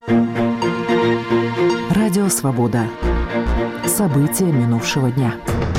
Радио «Свобода». События минувшего дня.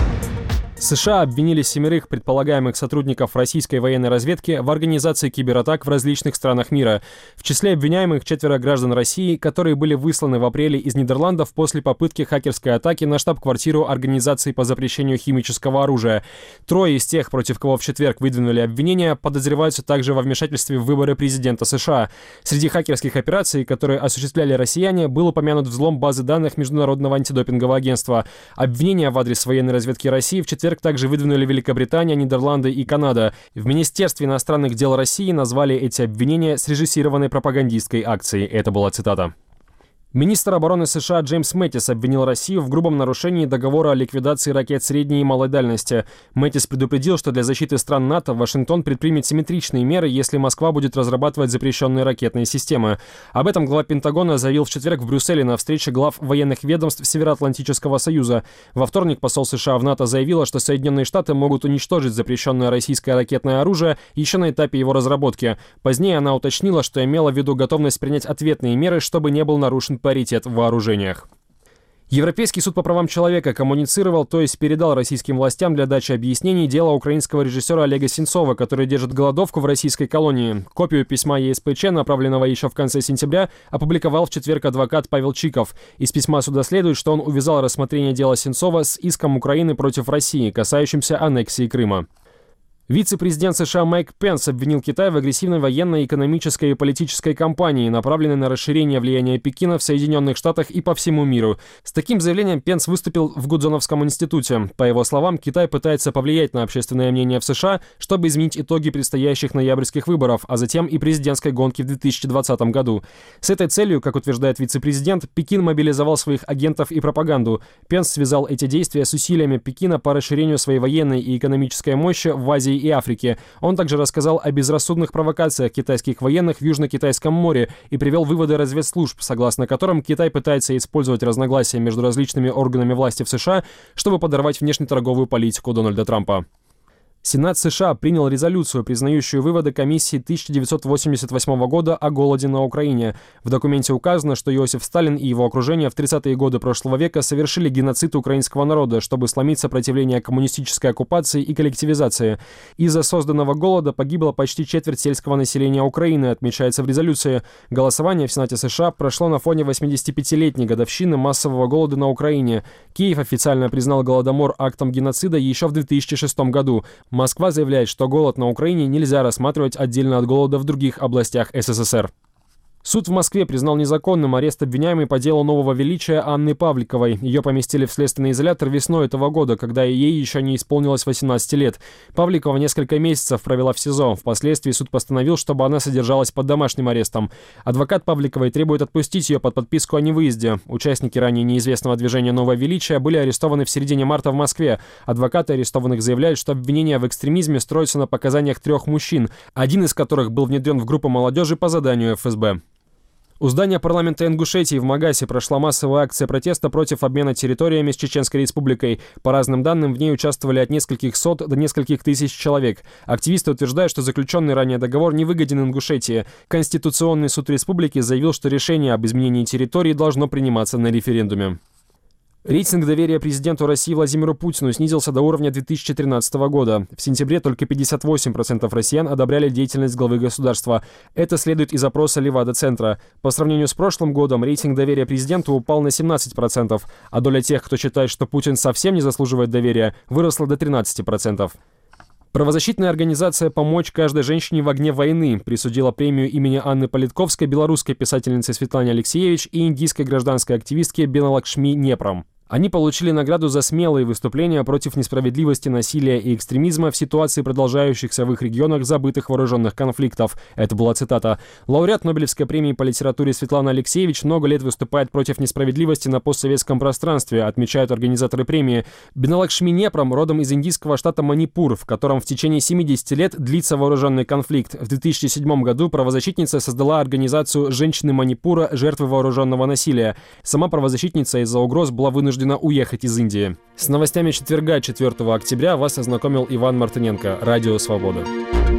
США обвинили 7 предполагаемых сотрудников российской военной разведки в организации кибератак в различных странах мира. В числе обвиняемых 4 граждан России, которые были высланы в апреле из Нидерландов после попытки хакерской атаки на штаб-квартиру Организации по запрещению химического оружия. 3 из тех, против кого в четверг выдвинули обвинения, подозреваются также во вмешательстве в выборы президента США. Среди хакерских операций, которые осуществляли россияне, был упомянут взлом базы данных Международного антидопингового агентства. Обвинения в адрес военной разведки России в четверг также выдвинули Великобритания, Нидерланды и Канада. В Министерстве иностранных дел России назвали эти обвинения срежиссированной пропагандистской акцией. Это была цитата. Министр обороны США Джеймс Мэттис обвинил Россию в грубом нарушении договора о ликвидации ракет средней и малой дальности. Мэттис предупредил, что для защиты стран НАТО Вашингтон предпримет симметричные меры, если Москва будет разрабатывать запрещенные ракетные системы. Об этом глава Пентагона заявил в четверг в Брюсселе на встрече глав военных ведомств Североатлантического союза. Во вторник посол США в НАТО заявила, что Соединенные Штаты могут уничтожить запрещенное российское ракетное оружие еще на этапе его разработки. Позднее она уточнила, что имела в виду готовность принять ответные меры, чтобы не был нарушен паритет в вооружениях. Европейский суд по правам человека коммуницировал, то есть передал российским властям для дачи объяснений дело украинского режиссера Олега Сенцова, который держит голодовку в российской колонии. Копию письма ЕСПЧ, направленного еще в конце сентября, опубликовал в четверг адвокат Павел Чиков. Из письма суда следует, что он увязал рассмотрение дела Сенцова с иском Украины против России, касающимся аннексии Крыма. Вице-президент США Майк Пенс обвинил Китай в агрессивной военной, экономической и политической кампании, направленной на расширение влияния Пекина в Соединенных Штатах и по всему миру. С таким заявлением Пенс выступил в Гудзоновском институте. По его словам, Китай пытается повлиять на общественное мнение в США, чтобы изменить итоги предстоящих ноябрьских выборов, а затем и президентской гонки в 2020 году. С этой целью, как утверждает вице-президент, Пекин мобилизовал своих агентов и пропаганду. Пенс связал эти действия с усилиями Пекина по расширению своей военной и экономической мощи в Азии и Африке. Он также рассказал о безрассудных провокациях китайских военных в Южно-Китайском море и привел выводы разведслужб, согласно которым Китай пытается использовать разногласия между различными органами власти в США, чтобы подорвать внешнеторговую политику Дональда Трампа. Сенат США принял резолюцию, признающую выводы комиссии 1988 года о голоде на Украине. В документе указано, что Иосиф Сталин и его окружение в 30-е годы прошлого века совершили геноцид украинского народа, чтобы сломить сопротивление коммунистической оккупации и коллективизации. Из-за созданного голода погибло почти четверть сельского населения Украины, отмечается в резолюции. Голосование в Сенате США прошло на фоне 85-летней годовщины массового голода на Украине. Киев официально признал голодомор актом геноцида еще в 2006 году. Москва заявляет, что голод на Украине нельзя рассматривать отдельно от голода в других областях СССР. Суд в Москве признал незаконным арест обвиняемой по делу Нового Величия Анны Павликовой. Ее поместили в следственный изолятор весной этого года, когда ей еще не исполнилось 18 лет. Павликова несколько месяцев провела в СИЗО. Впоследствии суд постановил, чтобы она содержалась под домашним арестом. Адвокат Павликовой требует отпустить ее под подписку о невыезде. Участники ранее неизвестного движения «Новое Величие» были арестованы в середине марта в Москве. Адвокаты арестованных заявляют, что обвинения в экстремизме строятся на показаниях 3 мужчин, один из которых был внедрен в группу молодежи по заданию ФСБ. У здания парламента Ингушетии в Магасе прошла массовая акция протеста против обмена территориями с Чеченской республикой. По разным данным, в ней участвовали от нескольких сот до нескольких тысяч человек. Активисты утверждают, что заключенный ранее договор не выгоден Ингушетии. Конституционный суд республики заявил, что решение об изменении территории должно приниматься на референдуме. Рейтинг доверия президенту России Владимиру Путину снизился до уровня 2013 года. В сентябре только 58% россиян одобряли деятельность главы государства. Это следует из опроса Левада-центра. По сравнению с прошлым годом рейтинг доверия президенту упал на 17%, а доля тех, кто считает, что Путин совсем не заслуживает доверия, выросла до 13%. Правозащитная организация «Помочь каждой женщине в огне войны» присудила премию имени Анны Политковской белорусской писательнице Светлане Алексеевич и индийской гражданской активистке Беналакшми Непрам. Они получили награду за смелые выступления против несправедливости, насилия и экстремизма в ситуации продолжающихся в их регионах забытых вооруженных конфликтов. Это была цитата. Лауреат Нобелевской премии по литературе Светлана Алексеевич много лет выступает против несправедливости на постсоветском пространстве, отмечают организаторы премии. Беналакшми Непрам родом из индийского штата Манипур, в котором в течение 70 лет длится вооруженный конфликт. В 2007 году правозащитница создала организацию «Женщины Манипура. Жертвы вооруженного насилия». Сама правозащитница из-за угроз была вынуждена уехать из Индии. С новостями четверга, 4 октября, вас ознакомил Иван Мартыненко. Радио «Свобода».